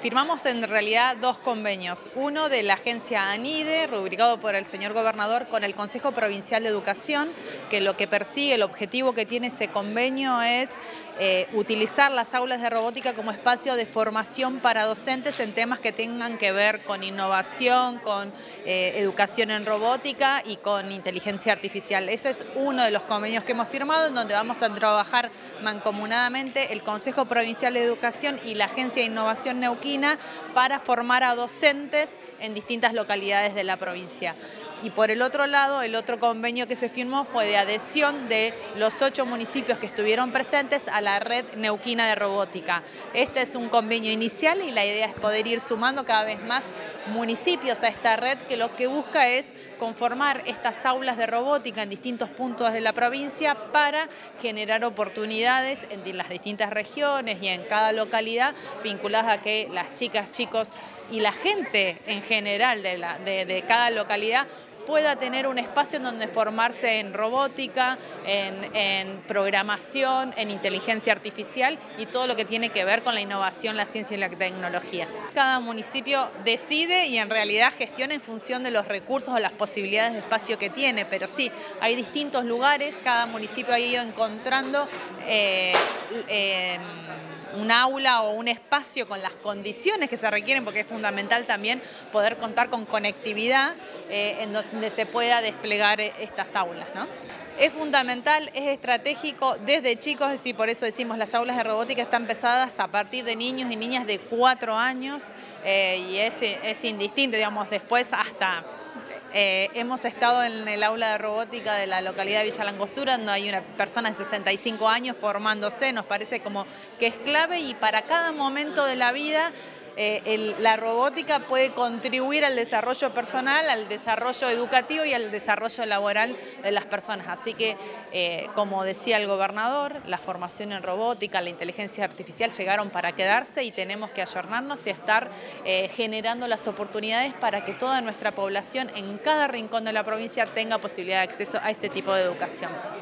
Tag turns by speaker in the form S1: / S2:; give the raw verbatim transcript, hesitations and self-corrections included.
S1: Firmamos en realidad dos convenios, uno de la agencia ANIDE, rubricado por el señor gobernador, con el Consejo Provincial de Educación, que lo que persigue, el objetivo que tiene ese convenio es eh, utilizar las aulas de robótica como espacio de formación para docentes en temas que tengan que ver con innovación, con eh, educación en robótica y con inteligencia artificial. Ese es uno de los convenios que hemos firmado, en donde vamos a trabajar mancomunadamente el Consejo Provincial de Educación y la Agencia de Innovación Neuquina para formar a docentes en distintas localidades de la provincia. Y por el otro lado, el otro convenio que se firmó fue de adhesión de los ocho municipios que estuvieron presentes a la red neuquina de robótica. Este es un convenio inicial y la idea es poder ir sumando cada vez más municipios a esta red, que lo que busca es conformar estas aulas de robótica en distintos puntos de la provincia para generar oportunidades en las distintas regiones y en cada localidad vinculadas a que las chicas, chicos y la gente en general de, la, de, de cada localidad pueda tener un espacio en donde formarse en robótica, en, en programación, en inteligencia artificial y todo lo que tiene que ver con la innovación, la ciencia y la tecnología. Cada municipio decide y en realidad gestiona en función de los recursos o las posibilidades de espacio que tiene, pero sí, hay distintos lugares, cada municipio ha ido encontrando eh, eh, un aula o un espacio con las condiciones que se requieren, porque es fundamental también poder contar con conectividad eh, en donde se pueda desplegar estas aulas, ¿no? Es fundamental, es estratégico desde chicos, es decir, por eso decimos las aulas de robótica están pensadas a partir de niños y niñas de cuatro años eh, y es, es indistinto, digamos, después hasta... Eh, hemos estado en el aula de robótica de la localidad de Villa Langostura, donde hay una persona de sesenta y cinco años formándose, nos parece como que es clave y para cada momento de la vida eh, el, la robótica puede contribuir al desarrollo personal, al desarrollo educativo y al desarrollo laboral de las personas. Así que, eh, como decía el gobernador, la formación en robótica, la inteligencia artificial llegaron para quedarse y tenemos que ayornarnos y estar eh, generando las oportunidades para que toda nuestra población en cada rincón de la provincia tenga posibilidad de acceso a ese tipo de educación.